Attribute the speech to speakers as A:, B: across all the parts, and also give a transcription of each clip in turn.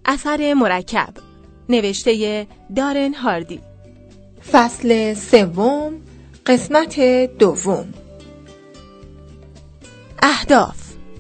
A: اثر مرکب، نوشته دارن هاردی.
B: فصل 3، قسمت 2.
A: اهداف.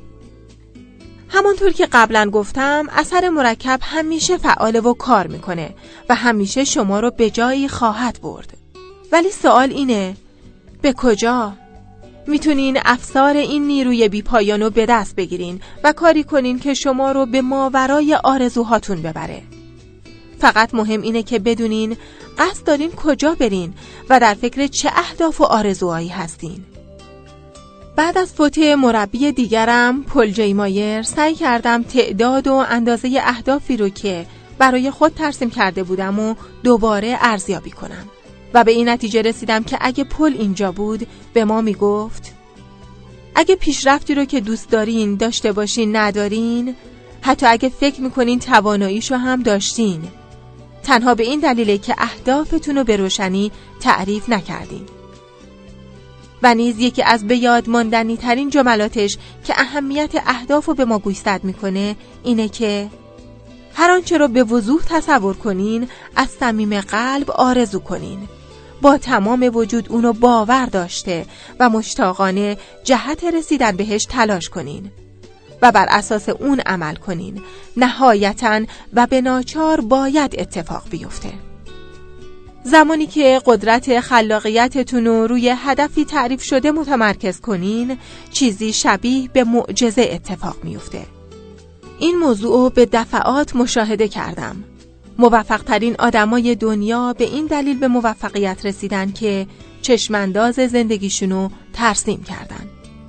A: همانطور که قبلا گفتم، اثر مرکب همیشه فعال و کار میکنه و همیشه شما رو به جایی خواهد برد. ولی سوال اینه، به کجا؟ میتونین افسار این نیروی بی‌پایان رو به دست بگیرین و کاری کنین که شما رو به ماورای آرزوهاتون ببره. فقط مهم اینه که بدونین قصد دارین کجا برین و در فکر چه اهداف و آرزوهایی هستین. بعد از فوت مربی دیگرم پل جی مایر سعی کردم تعداد و اندازه اهدافی رو که برای خود ترسیم کرده بودم و دوباره ارزیابی کنم و به این نتیجه رسیدم که اگه پل اینجا بود به ما میگفت اگه پیشرفتی رو که دوست دارین داشته باشین ندارین، حتی اگه فکر میکنین تواناییشو هم داشتین، تنها به این دلیله که اهدافتون رو به روشنی تعریف نکردین. و نیز یکی از به یاد ماندنی ترین جملاتش که اهمیت اهداف رو به ما گوشزد میکنه اینه که هر آنچه رو به وضوح تصور کنین از صمیم قلب آرزو کنین، با تمام وجود اونو باور داشته و مشتاقانه جهت رسیدن بهش تلاش کنین و بر اساس اون عمل کنین. نهایتاً و به ناچار باید اتفاق بیفته. زمانی که قدرت خلاقیتتون رو روی هدفی تعریف شده متمرکز کنین، چیزی شبیه به معجزه اتفاق میفته. این موضوع به دفعات مشاهده کردم. موفق ترین آدمای دنیا به این دلیل به موفقیت رسیدن که چشمانداز زندگیشونو ترسیم کردن.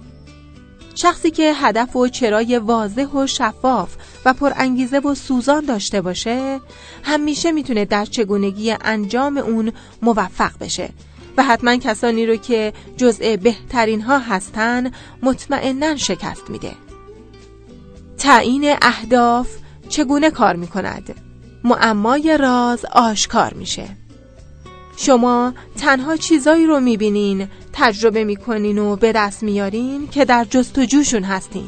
A: شخصی که هدف و چرای واضح و شفاف و پرانگیزه و سوزان داشته باشه، همیشه میتونه در چگونگی انجام اون موفق بشه و حتما کسانی رو که جزء بهترین ها هستن مطمئناً شکست میده. تعیین اهداف چگونه کار میکند؟ معمای راز آشکار میشه. شما تنها چیزایی رو میبینین، تجربه میکنین و به دست میارین که در جستجوشون هستین.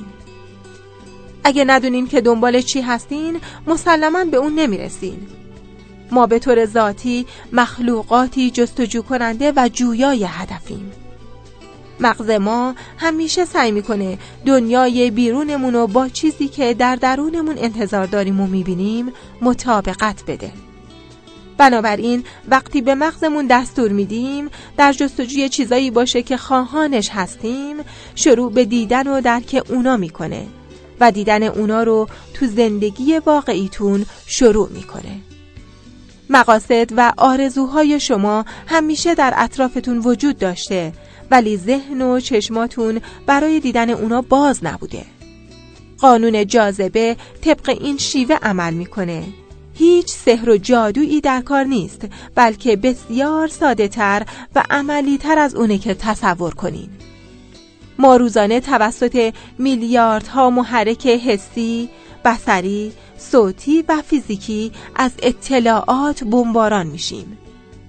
A: اگه ندونین که دنبال چی هستین، مسلماً به اون نمیرسین. ما به طور ذاتی مخلوقاتی جستجو کننده و جویای هدفیم. مغز ما همیشه سعی میکنه دنیای بیرونمون رو با چیزی که در درونمون انتظار داریم و میبینیم مطابقت بده. بنابراین وقتی به مغزمون دستور میدیم در جستجوی چیزایی باشه که خواهانش هستیم، شروع به دیدن و درک اونا میکنه و دیدن اونا رو تو زندگی واقعیتون شروع میکنه. مقاصد و آرزوهای شما همیشه در اطرافتون وجود داشته، ولی ذهن و چشماتون برای دیدن اونا باز نبوده. قانون جاذبه طبق این شیوه عمل میکنه. هیچ سحر و جادویی در کار نیست، بلکه بسیار ساده تر و عملی تر از اونه که تصور کنین. ما روزانه توسط میلیاردها محرک حسی، بصری، صوتی و فیزیکی از اطلاعات بمباران میشیم.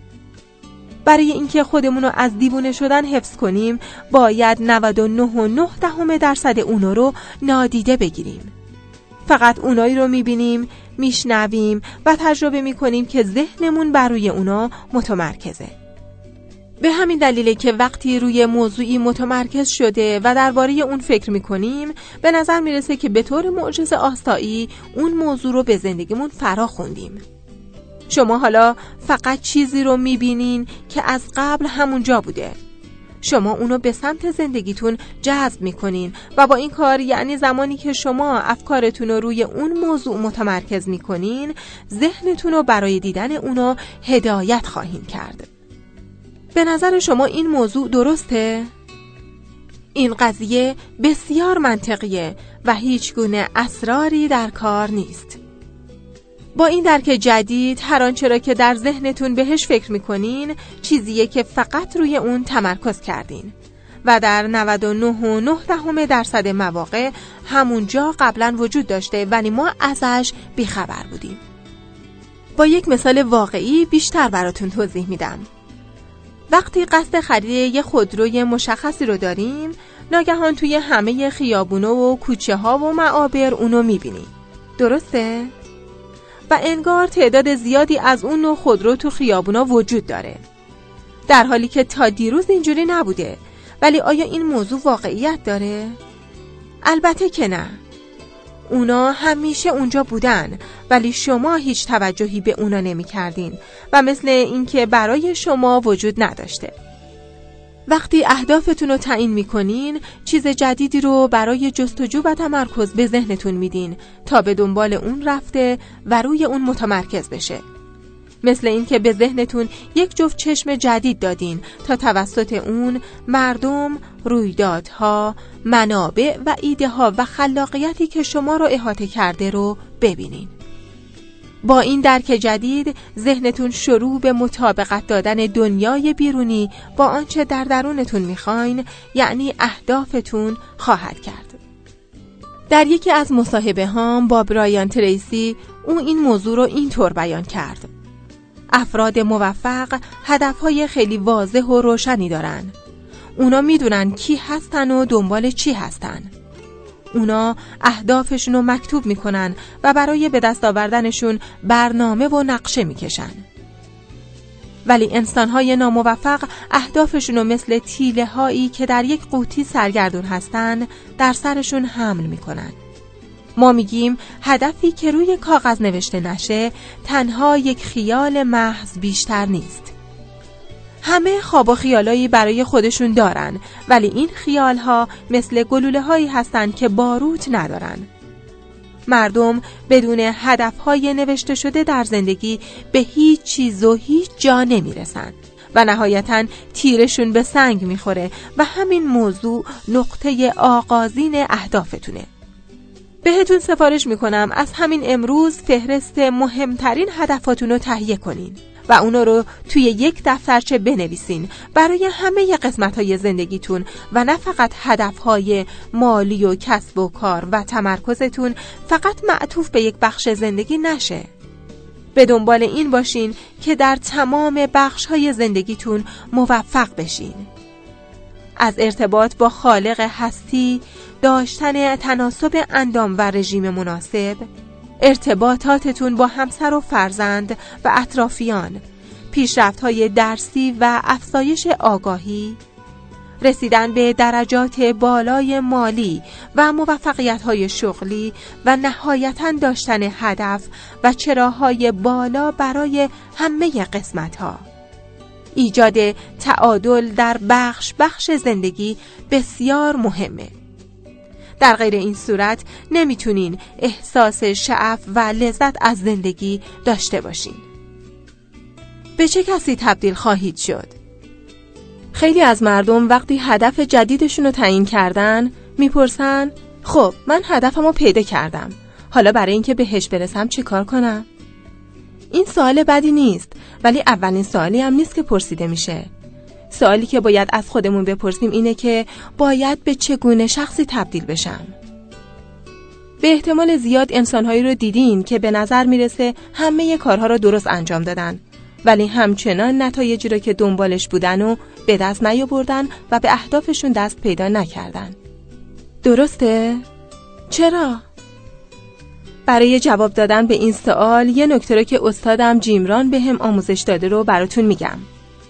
A: برای اینکه خودمون رو از دیوونه شدن حفظ کنیم، باید 99.9% اونو رو نادیده بگیریم. فقط اونایی رو میبینیم، میشنویم و تجربه میکنیم که ذهنمون بر روی اونا متمرکزه. به همین دلیله که وقتی روی موضوعی متمرکز شده و درباره اون فکر میکنیم، به نظر میرسه که به طور معجزه آسایی اون موضوع رو به زندگیمون فرا خوندیم. شما حالا فقط چیزی رو میبینین که از قبل همونجا بوده. شما اونو به سمت زندگیتون جذب میکنین و با این کار، یعنی زمانی که شما افکارتون رو روی اون موضوع متمرکز میکنین، ذهنتون رو برای دیدن اونو هدایت خواهین کرد. به نظر شما این موضوع درسته؟ این قضیه بسیار منطقیه و هیچ گونه اسراری در کار نیست. با این درک جدید، هر آنچه را که در ذهنتون بهش فکر میکنین چیزیه که فقط روی اون تمرکز کردین و در 99.9% مواقع همونجا قبلا وجود داشته ولی ما ازش بیخبر بودیم. با یک مثال واقعی بیشتر براتون توضیح میدم. وقتی قصد خرید یه خودروی مشخصی رو داریم، ناگهان توی همه خیابونا و کوچه ها و معابر اونو میبینیم. درسته؟ و انگار تعداد زیادی از اون نوع خودرو تو خیابونا وجود داره، در حالی که تا دیروز اینجوری نبوده. ولی آیا این موضوع واقعیت داره؟ البته که نه. اونا همیشه اونجا بودن، ولی شما هیچ توجهی به اونا نمی کردین و مثل اینکه برای شما وجود نداشته. وقتی اهدافتون رو تعیین میکنین، چیز جدیدی رو برای جستجو و تمرکز به ذهنتون میدین تا به دنبال اون رفته و روی اون متمرکز بشه. مثل این که به ذهنتون یک جفت چشم جدید دادین تا توسط اون مردم، رویدادها، منابع و ایده ها و خلاقیتی که شما رو احاطه کرده رو ببینین. با این درک جدید، ذهنتون شروع به مطابقت دادن دنیای بیرونی با آنچه در درونتون میخواین، یعنی اهدافتون خواهد کرد. در یکی از مصاحبه هام با برایان تریسی، او این موضوع رو اینطور بیان کرد: افراد موفق هدفهای خیلی واضح و روشنی دارن. اونا میدونن کی هستن و دنبال چی هستن. اونا اهدافشون رو مکتوب میکنن و برای به دست آوردنشون برنامه و نقشه میکشن. ولی انسانهای ناموفق اهدافشون رو مثل تیله هایی که در یک قوطی سرگردون هستن در سرشون حمل میکنن. ما میگیم هدفی که روی کاغذ نوشته نشه تنها یک خیال محض بیشتر نیست. همه خواب و خیالایی برای خودشون دارن، ولی این خیالها مثل گلوله هایی هستن که باروت ندارن. مردم بدون هدفهای نوشته شده در زندگی به هیچ چیز و هیچ جا نمیرسن و نهایتاً تیرشون به سنگ میخوره و همین موضوع نقطه آغازین اهدافتونه. بهتون سفارش میکنم از همین امروز فهرست مهمترین هدفاتون رو تهیه کنین و اونا رو توی یک دفترچه بنویسین برای همه قسمت‌های زندگیتون و نه فقط هدف‌های مالی و کسب و کار و تمرکزتون فقط معطوف به یک بخش زندگی نشه. به دنبال این باشین که در تمام بخش‌های زندگیتون موفق بشین. از ارتباط با خالق هستی، داشتن تناسب اندام و رژیم مناسب، ارتباطاتتون با همسر و فرزند و اطرافیان، پیشرفت‌های درسی و افزایش آگاهی، رسیدن به درجات بالای مالی و موفقیت‌های شغلی و نهایتاً داشتن هدف و چراهای بالا برای همه قسمت‌ها. ایجاد تعادل در بخش زندگی بسیار مهمه. در غیر این صورت نمیتونین احساس شعف و لذت از زندگی داشته باشین. به چه کسی تبدیل خواهید شد؟ خیلی از مردم وقتی هدف جدیدشون رو تعیین کردن میپرسن خب من هدفمو پیدا کردم، حالا برای اینکه بهش برسم چی کار کنم؟ این سوال بدی نیست، ولی اولین سوالی هم نیست که پرسیده میشه. سوالی که باید از خودمون بپرسیم اینه که باید به چگونه شخصی تبدیل بشم؟ به احتمال زیاد انسانهایی رو دیدین که به نظر میرسه همه کارها رو درست انجام دادن، ولی همچنان نتایجی رو که دنبالش بودن و به دست نیاوردن و به اهدافشون دست پیدا نکردن. درسته؟ چرا؟ برای جواب دادن به این سوال یه نکته رو که استادم جیمران بهم آموزش داده رو براتون میگم.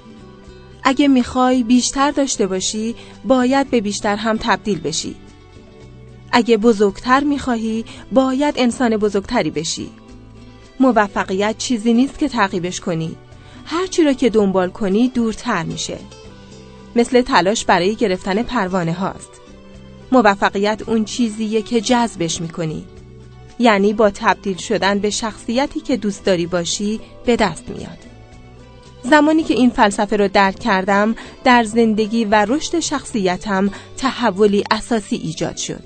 A: اگه میخوای بیشتر داشته باشی، باید به بیشتر هم تبدیل بشی. اگه بزرگتر میخواهی، باید انسان بزرگتری بشی. موفقیت چیزی نیست که تعقیبش کنی. هر چی رو که دنبال کنی دورتر میشه. مثل تلاش برای گرفتن پروانه هاست. موفقیت اون چیزیه که جذبش میکنی. یعنی با تبدیل شدن به شخصیتی که دوست داری باشی به دست میاد. زمانی که این فلسفه رو درک کردم، در زندگی و رشد شخصیتم تحولی اساسی ایجاد شد.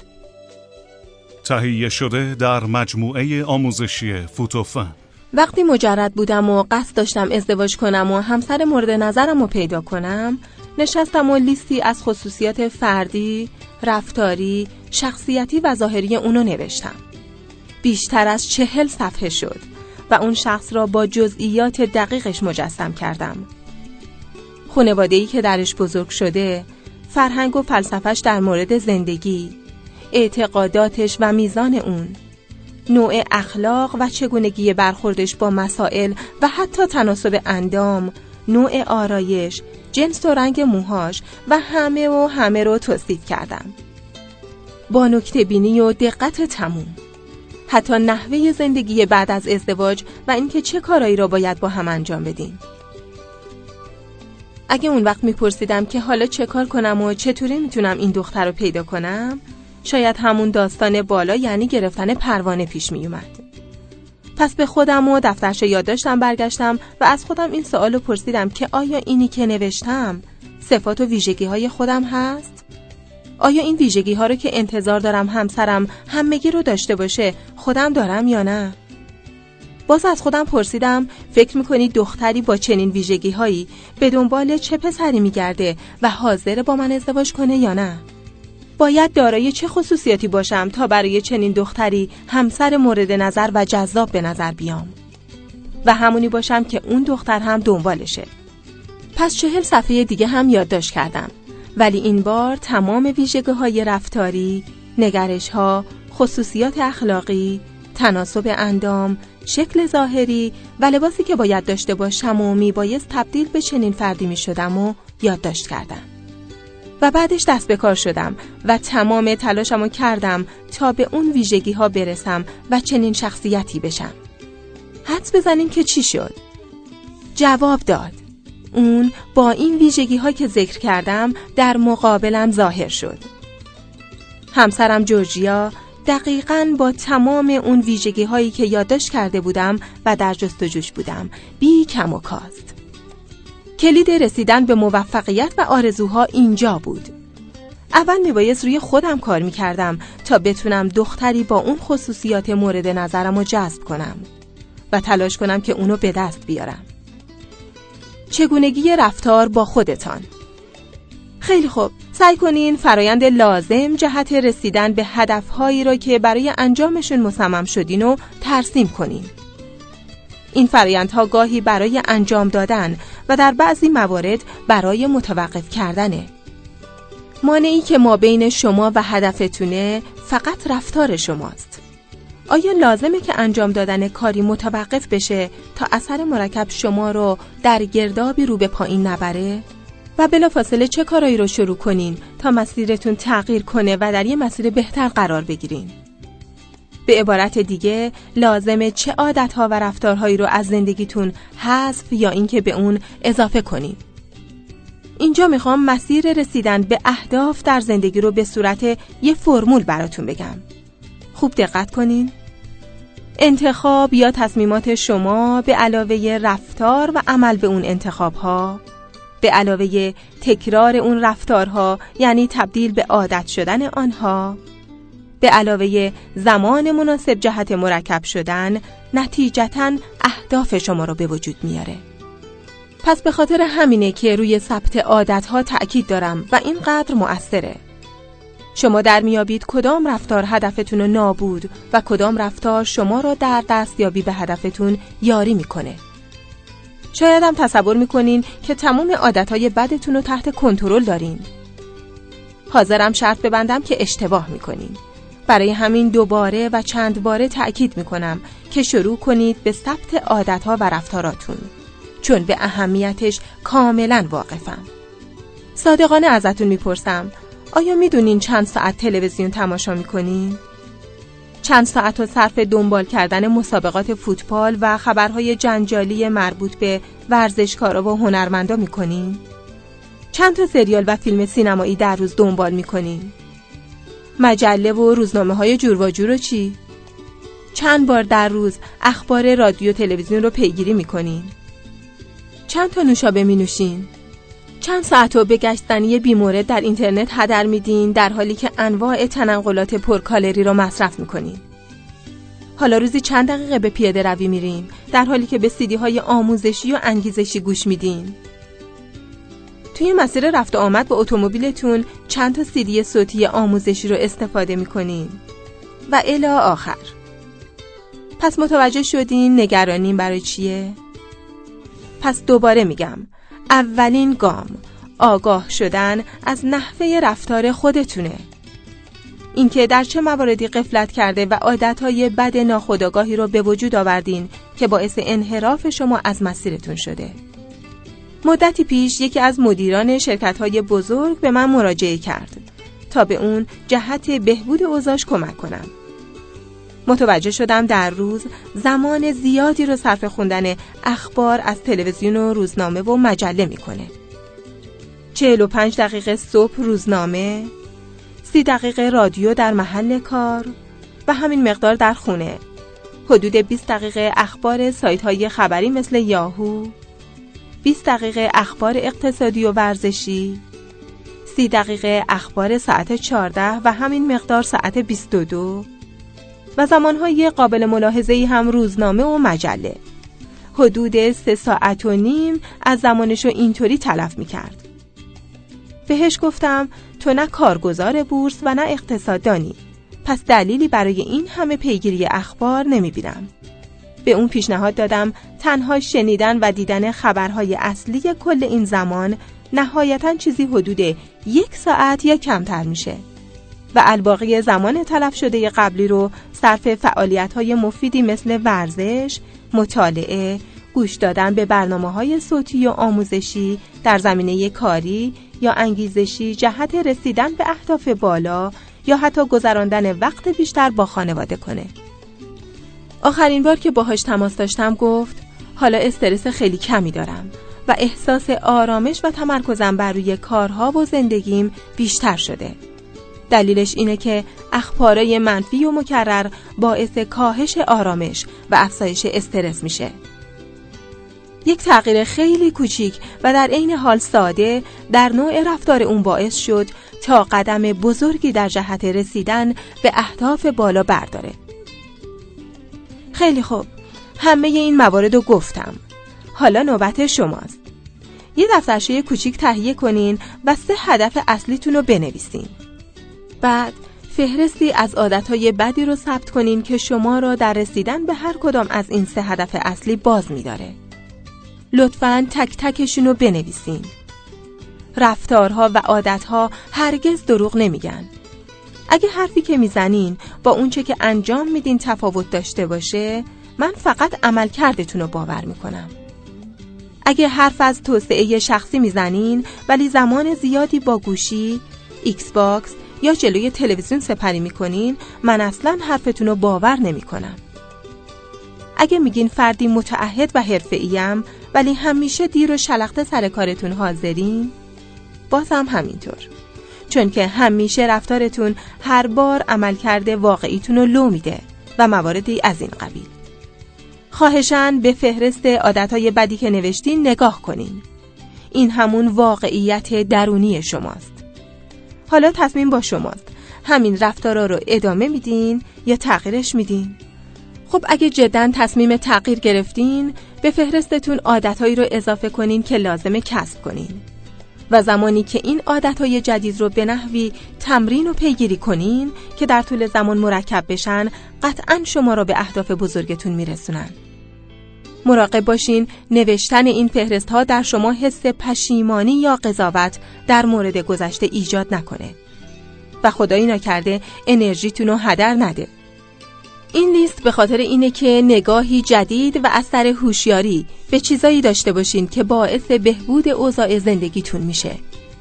C: تهیه شده در مجموعه آموزشی فوتوفن.
A: وقتی مجرد بودم و قصد داشتم ازدواج کنم و همسر مورد نظرم رو پیدا کنم، نشستم و لیستی از خصوصیات فردی، رفتاری، شخصیتی و ظاهری اونو نوشتم. بیشتر از 40 صفحه شد و اون شخص را با جزئیات دقیقش مجسم کردم. خانواده‌ای که درش بزرگ شده، فرهنگ و فلسفه‌اش در مورد زندگی، اعتقاداتش و میزان اون، نوع اخلاق و چگونگی برخوردش با مسائل و حتی تناسب اندام، نوع آرایش، جنس و رنگ موهاش و همه رو توصیف کردم. با نکته‌بینی و دقت تموم. حتی نحوه زندگی بعد از ازدواج و اینکه چه کارایی را باید با هم انجام بدیم. اگه اون وقت میپرسیدم که حالا چه کار کنم و چطوری میتونم این دختر رو پیدا کنم، شاید همون داستان بالا یعنی گرفتن پروانه پیش میومد. پس به خودم و دفترش یادداشتم برگشتم و از خودم این سوالو پرسیدم که آیا اینی که نوشتم صفات و ویژگی‌های خودم هست؟ آیا این ویژگی‌ها رو که انتظار دارم همسرم همگی رو داشته باشه خودم دارم یا نه؟ باز از خودم پرسیدم فکر می‌کنی دختری با چنین ویژگی‌هایی به دنبال چه پسری می‌گرده و حاضر با من ازدواج کنه یا نه؟ باید دارای چه خصوصیاتی باشم تا برای چنین دختری همسر مورد نظر و جذاب به نظر بیام و همونی باشم که اون دختر هم دنبالشه. پس 40 صفحه دیگه هم یادداشت کردم، ولی این بار تمام ویژگی‌های رفتاری، نگرش‌ها، خصوصیات اخلاقی، تناسب اندام، شکل ظاهری و لباسی که باید داشته باشم و میبایست تبدیل به چنین فردی میشدم و یادداشت کردم. و بعدش دست به کار شدم و تمام تلاشمو کردم تا به اون ویژگی‌ها برسم و چنین شخصیتی بشم. حدس بزنیم که چی شد؟ جواب داد. اون با این ویژگی‌ها که ذکر کردم در مقابلم ظاهر شد. همسرم جورجیا دقیقاً با تمام اون ویژگی‌هایی که یادداشت کرده بودم و در جستجوش بودم، بی کم و کاست. کلید رسیدن به موفقیت و آرزوها اینجا بود. اول میبایست روی خودم کار میکردم تا بتونم دختری با اون خصوصیات مورد نظرم رو جذب کنم و تلاش کنم که اونو به دست بیارم. چگونگی رفتار با خودتان. خیلی خوب، سعی کنین فرایند لازم جهت رسیدن به هدفهایی را که برای انجامشون مصمم شدین رو ترسیم کنین. این فرایندها گاهی برای انجام دادن و در بعضی موارد برای متوقف کردنه. مانعی که ما بین شما و هدفتونه فقط رفتار شماست. آیا لازمه که انجام دادن کاری متوقف بشه تا اثر مرکب شما رو در گردابی رو به پایین نبره؟ و بلافاصله چه کارایی رو شروع کنین تا مسیرتون تغییر کنه و در یه مسیر بهتر قرار بگیرین؟ به عبارت دیگه لازمه چه عادت‌ها و رفتارهایی رو از زندگیتون حذف یا اینکه به اون اضافه کنین. اینجا میخوام مسیر رسیدن به اهداف در زندگی رو به صورت یه فرمول براتون بگم. خوب دقت کنین. انتخاب یا تصمیمات شما به علاوه رفتار و عمل به اون انتخاب‌ها، به علاوه تکرار اون رفتارها یعنی تبدیل به عادت شدن آنها، به علاوه زمان مناسب جهت مرکب شدن، نتیجتاً اهداف شما رو به وجود میاره. پس به خاطر همینه که روی ثبت عادتها تأکید دارم و اینقدر مؤثره. شما در میابید کدام رفتار هدفتون رو نابود و کدام رفتار شما رو در دستیابی به هدفتون یاری میکنه. شاید هم تصور میکنین که تمام عادتهای بدتون رو تحت کنترل دارین. حاضرم شرط ببندم که اشتباه میکنین. برای همین دوباره و چند باره تأکید میکنم که شروع کنید به ثبت عادتها و رفتاراتون، چون به اهمیتش کاملا واقفم. صادقانه ازتون میپرسم، آیا میدونین چند ساعت تلویزیون تماشا میکنین؟ چند ساعت رو صرف دنبال کردن مسابقات فوتبال و خبرهای جنجالی مربوط به ورزشکارا و هنرمندا میکنین؟ چند تا سریال و فیلم سینمایی در روز دنبال میکنین؟ مجله و روزنامه‌های جور و جور رو چی؟ چند بار در روز اخبار رادیو تلویزیون رو پیگیری میکنین؟ چند تا نوشابه می نوشین؟ چند ساعت رو به گشتنی بیمورد در اینترنت هدر میدین در حالی که انواع تنقلات پرکالری رو مصرف میکنین؟ حالا روزی چند دقیقه به پیاده روی میرین در حالی که به سیدی های آموزشی و انگیزشی گوش میدین؟ توی مسیر رفت و آمد با اتومبیلتون چند تا سیدی صوتی آموزشی رو استفاده میکنین؟ و الی آخر. پس متوجه شدین نگرانین برای چیه؟ پس دوباره میگم، اولین گام آگاه شدن از نحوه رفتار خودتونه. اینکه در چه مواردی غفلت کرده و عادتهای بد ناخودآگاهی رو به وجود آوردین که باعث انحراف شما از مسیرتون شده. مدتی پیش یکی از مدیران شرکت‌های بزرگ به من مراجعه کرد تا به اون جهت بهبود اوضاعش کمک کنم. متوجه شدم در روز زمان زیادی رو صرف خوندن اخبار از تلویزیون و روزنامه و مجله میکنه. 45 دقیقه صبح روزنامه، 30 دقیقه رادیو در محل کار و همین مقدار در خونه. حدود 20 دقیقه اخبار سایت‌های خبری مثل یاهو، 20 دقیقه اخبار اقتصادی و ورزشی، 30 دقیقه اخبار ساعت 14 و همین مقدار ساعت 22 و زمانهای قابل ملاحظه‌ای هم روزنامه و مجله. حدود 3 ساعت و نیم از زمانشو اینطوری تلف می‌کرد. بهش گفتم تو نه کارگزار بورس و نه اقتصاددانی، پس دلیلی برای این همه پیگیری اخبار نمی‌بینم. به اون پیشنهاد دادم تنها شنیدن و دیدن خبرهای اصلی کل این زمان نهایتاً چیزی حدود 1 ساعت یا کمتر میشه و الباقی زمان تلف شده قبلی رو صرف فعالیت‌های مفیدی مثل ورزش، مطالعه، گوش دادن به برنامه‌های صوتی و آموزشی در زمینه کاری یا انگیزشی جهت رسیدن به اهداف بالا یا حتی گذراندن وقت بیشتر با خانواده کنه. آخرین بار که باهاش تماس داشتم گفت حالا استرس خیلی کمی دارم و احساس آرامش و تمرکزم بر روی کارها و زندگیم بیشتر شده. دلیلش اینه که اخبارای منفی و مکرر باعث کاهش آرامش و افزایش استرس میشه. یک تغییر خیلی کوچیک و در عین حال ساده در نوع رفتار اون باعث شد تا قدم بزرگی در جهت رسیدن به اهداف بالا برداره. خیلی خوب، همه این موارد رو گفتم. حالا نوبت شماست. یه دفترچه کوچیک تهیه کنین و 3 هدف اصلیتون رو بنویسین. بعد فهرستی از عادتهای بدی رو ثبت کنین که شما را در رسیدن به هر کدام از این 3 هدف اصلی باز می‌داره. لطفاً تک تکشون رو بنویسین. رفتارها و عادتها هرگز دروغ نمیگن. اگه حرفی که میزنین با اونچه که انجام میدین تفاوت داشته باشه، من فقط عملکردتون رو باور میکنم. اگه حرف از توسعه شخصی میزنین ولی زمان زیادی با گوشی، ایکس باکس یا جلوی تلویزیون سپری میکنین، من اصلاً حرفتون رو باور نمیکنم. اگه میگین فردی متعهد و حرفه‌ایم ولی همیشه دیر و شلخته سر کارتون حاضرین، بازم همینطور. چون که همیشه رفتارتون هر بار عملکرد واقعیتون رو لو میده و مواردی از این قبیل. خواهشاً به فهرست عادتهای بدی که نوشتین نگاه کنین. این همون واقعیت درونی شماست. حالا تصمیم با شماست. همین رفتارا رو ادامه میدین یا تغییرش میدین؟ خب اگه جداً تصمیم تغییر گرفتین، به فهرستتون عادتهایی رو اضافه کنین که لازمه کسب کنین. و زمانی که این عادتهای جدید رو به نحوی تمرین و پیگیری کنین که در طول زمان مرکب بشن، قطعاً شما رو به اهداف بزرگتون میرسونن. مراقب باشین نوشتن این فهرست‌ها در شما حس پشیمانی یا قضاوت در مورد گذشته ایجاد نکنه و خدایی نکرده انرژیتون رو هدر نده. این لیست به خاطر اینه که نگاهی جدید و اثر هوشیاری به چیزایی داشته باشین که باعث بهبود اوضاع زندگیتون میشه.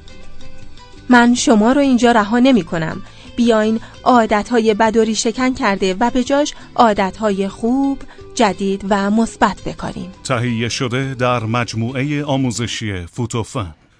A: من شما رو اینجا رها نمی کنم. بیاین عادتهای بد و ریشه‌کن کرده و به جاش عادتهای خوب، جدید و مثبت بکاریم.
C: تهیه شده در مجموعه آموزشی فوتوفن.